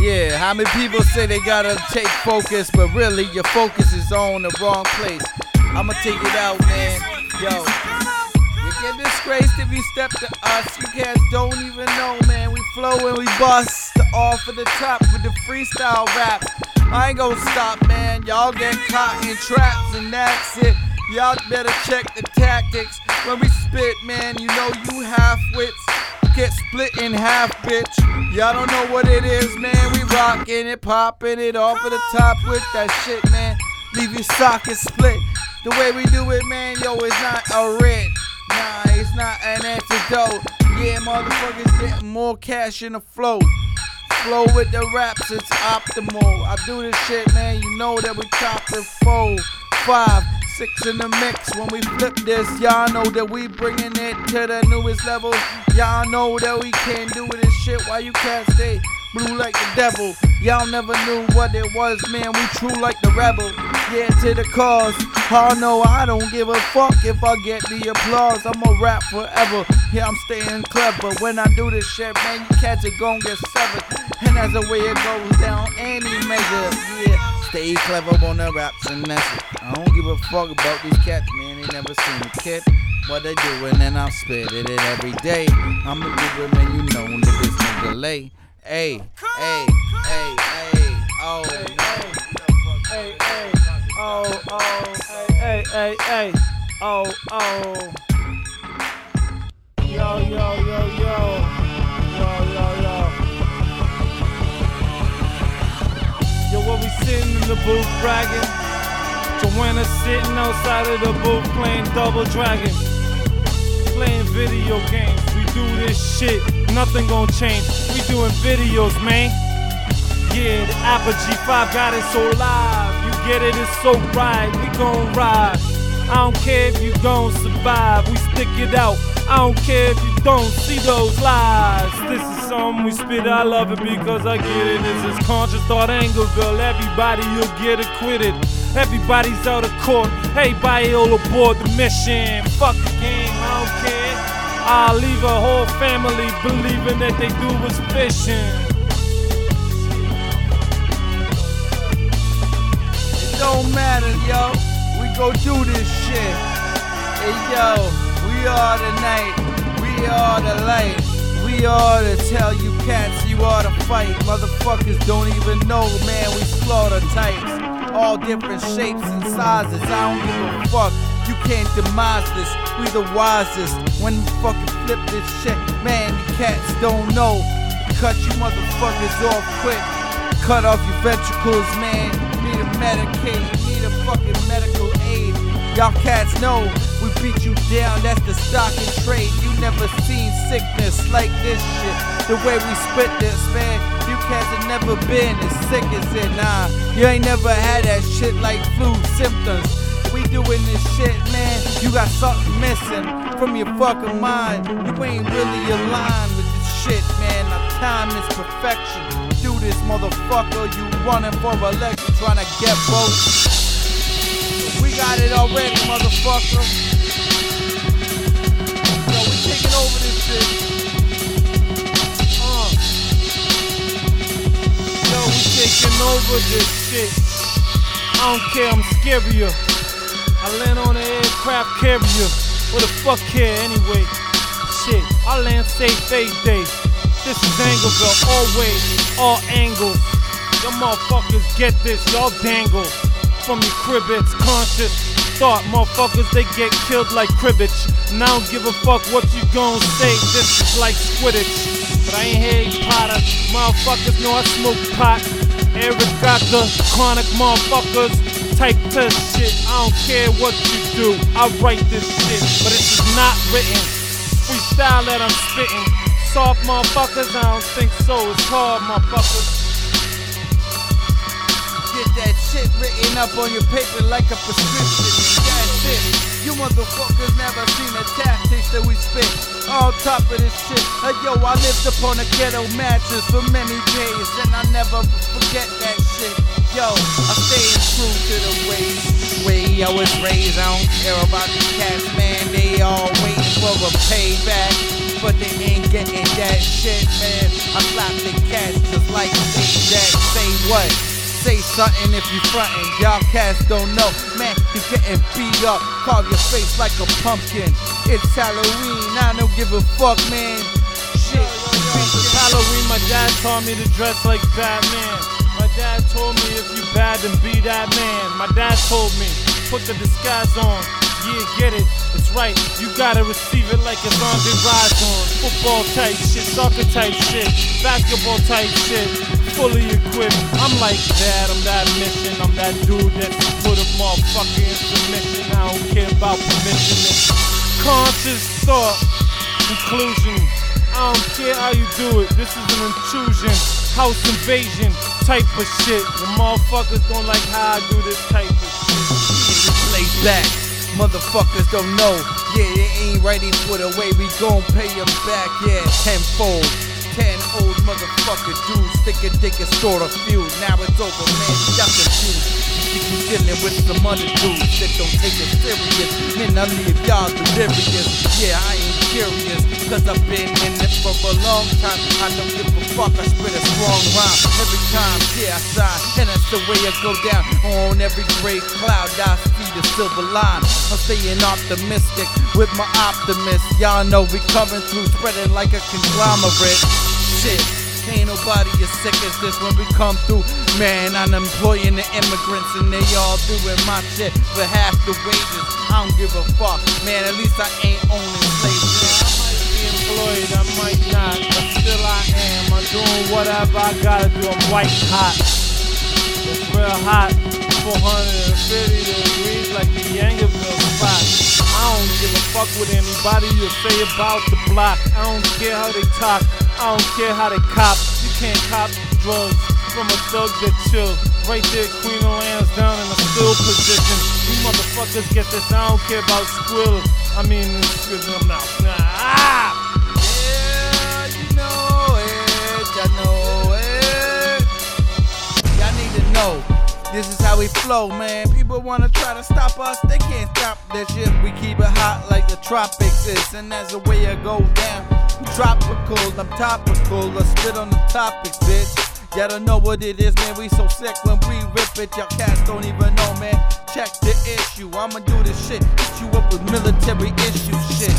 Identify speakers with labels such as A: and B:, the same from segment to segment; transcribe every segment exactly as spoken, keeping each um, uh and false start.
A: Yeah, how many people say they gotta take focus, but really your focus is on the wrong place. I'ma take it out, man. Yo, you get disgraced if you step to us. You cats don't even know, man. We flow and we bust off of the top with the freestyle rap. I ain't gonna stop, man. Y'all get caught in traps and that's it. Y'all better check the tactics when we spit, man. You know you half-wits get split in half, bitch. Y'all don't know what it is, man. We rockin' it, poppin' it off of the top with that shit, man. Leave your socket split. The way we do it, man, yo, it's not a red. Nah, it's not an antidote. Yeah, motherfuckers getting more cash in the flow. Flow with the raps, it's optimal. I do this shit, man, you know that we top it four, five, six in the mix. When we flip this, y'all know that we bringing it to the newest level. Y'all know that we can't do this shit while you can't stay blue like the devil. Y'all never knew what it was, man, we true like the rebel. Yeah, to the cause. Oh no, I don't give a fuck if I get the applause. I'ma rap forever. Yeah, I'm staying clever. When I do this shit, man, you cats are gon' get severed. And that's the way it goes down any measure. Yeah, stay clever on the raps and that's it. I don't give a fuck about these cats, man. They never seen a kid. What they doing and I'm spitting it every day. I'ma do it, man, you know that this no delay. Hey, hey, hey, hey, oh no.
B: Hey, hey, oh, oh, hey, hey, hey, oh, oh. Yo, yo, yo, yo, yo, yo, yo. Yo, what we sitting in the booth bragging? Joanna sitting outside of the booth playing Double Dragon. Playing video games, we do this shit, nothing gon' change. We doing videos, man. Yeah, the Apogee five got it so live. You get it, it's so right. We gon' ride. I don't care if you don't survive. We stick it out. I don't care if you don't see those lies. This is something we spit. I love it because I get it. This is conscious thought Angerville. Everybody, you'll get acquitted. Everybody's out of court. Everybody all aboard the mission. Fuck the game, I don't care. I'll leave a whole family believing that they do was fishing.
A: It don't matter, yo. We go do this shit. Hey, yo, we are the night. We are the light. We are to tell you cats you are to fight. Motherfuckers don't even know, man. We slaughter types. All different shapes and sizes, I don't give a fuck. You can't demise this, we the wisest. When we fucking flip this shit, man, you cats don't know. Cut you motherfuckers off quick. Cut off your ventricles, man. Need a Medicaid, need a fucking medical aid. Y'all cats know we beat you down, that's the stock and trade. You never seen sickness like this shit. The way we spit this, man. You cats have never been as sick as it, nah. You ain't never had that shit like flu symptoms. We doing this shit, man. You got something missing from your fucking mind. You ain't really aligned with this shit, man. Our time is perfection. Do this, motherfucker. You running for election, trying to get votes. We got it already, motherfucker. Yo, we taking over this shit.
B: Taking over this shit. I don't care, I'm scarier. I land on an aircraft carrier. What the fuck care anyway? Shit, I land safe eight days. This is Angerville, always, all angles. Y'all motherfuckers get this, y'all dangle. From your crib, it's conscious thought. Motherfuckers, they get killed like cribbage. And I don't give a fuck what you gon' say. This is like Quidditch. But I ain't Harry Potter. Motherfuckers know I smoke pot. Eric got the chronic motherfuckers type to shit. I don't care what you do, I write this shit. But this is not written. Freestyle that I'm spitting. Soft motherfuckers, I don't think so. It's hard motherfuckers.
A: Get that shit written up on your paper like a prescription. That's it. You motherfuckers never seen the tactics that we spit. On top of this shit, hey, yo, I lived upon a ghetto mattress for many days, and I never forget that shit. Yo, I stay true to the ways, way I was raised. I don't care about these cats, man. They all waiting for a payback, but they ain't getting that shit, man. I slap the cats just like they that. What? Say something if you frontin'. Y'all cats don't know. Man, you getting beat up. Carve your face like a pumpkin. It's Halloween. I don't give a fuck, man. Shit.
B: It's Halloween. My dad taught me to dress like Batman. My dad told me if you bad, then be that man. My dad told me, put the disguise on. Yeah, get it, it's right. You gotta receive it like it's on the rise on. Football type shit, soccer type shit, basketball type shit, fully equipped. I'm like that, I'm that mission. I'm that dude that put a motherfucker in submission. I don't care about permission. It's conscious thought, conclusion. I don't care how you do it, this is an intrusion. House invasion type of shit. The motherfuckers don't like how I do this type of shit.
A: Lay back. Motherfuckers don't know, yeah, they ain't ready for the way we gon' pay them back, yeah, tenfold. Ten old motherfucker dudes, thick and dick and sort of feud. Now it's over, man, y'all confused. You think you dealing with some other dudes that don't take it serious. Man, I leave y'all delirious. Yeah, I ain't curious, cause I've been in it for a long time. I don't give a fuck, I spit a strong rhyme every time, yeah, I shine. And that's the way I go down. On every gray cloud, I see the silver line. I'm staying optimistic with my optimist. Y'all know we coming through, spreading like a conglomerate. Shit, ain't nobody as sick as this when we come through. Man, I'm employing the immigrants and they all doing my shit for half the wages. I don't give a fuck, man, at least I ain't owning slave shit.
B: I might be employed, I might not, but still I am. I'm doing whatever I gotta do, I'm white hot. It's real hot, four hundred fifty degrees like the Yangerville spot. I don't give a fuck what anybody you say about the block. I don't care how they talk, I don't care how they cop. You can't cop drugs from a thug that chill. Right there, Queen of Lands down in a still position. You motherfuckers get this, I don't care about squill. I mean, excuse me, I'm not. Nah. Ah!
A: Yeah, you know it, y'all know it. Y'all need to know, this is how we flow, man. People wanna try to stop us, they can't stop that shit. We keep it hot like the tropics is, and that's the way I go down. I'm tropical, I'm topical, I spit on the topics, bitch. Y'all don't know what it is, man, we so sick when we rip it. Y'all cats don't even know, man. Check the issue, I'ma do this shit. Hit you up with military issue shit.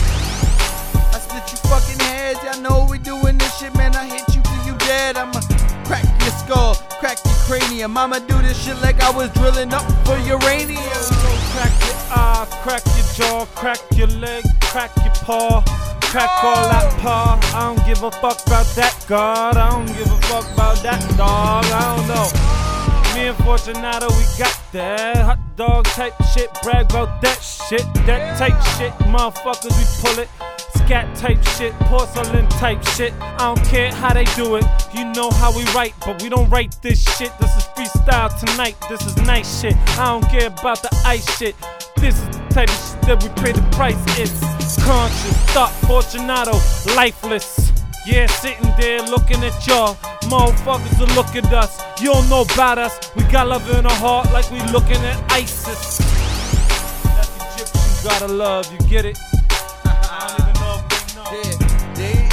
A: I split you fucking heads, y'all know we doing this shit, man. I hit you till you dead, I'ma crack your skull, crack your cranium. I'ma do this shit like I was drilling up for uranium.
B: So crack your eye, crack your jaw, crack your leg, crack your paw. Crack all that paw, I don't give a fuck about that God. I don't give a fuck about that dog, I don't know. Me and Fortunato, we got that hot dog type shit, brag about that shit. That type shit, motherfuckers, we pull it. Scat type shit, porcelain type shit. I don't care how they do it, you know how we write, but we don't write this shit. This is freestyle tonight, this is nice shit. I don't care about the ice shit. This is the type of shit that we pay the price. It's conscious, thought, Fortunato, lifeless. Yeah, sitting there looking at y'all. Motherfuckers will look at us. You don't know about us. We got love in our heart like we looking at ISIS. That's Egyptian, gotta love, you get it? I don't even know if they know.
A: Yeah.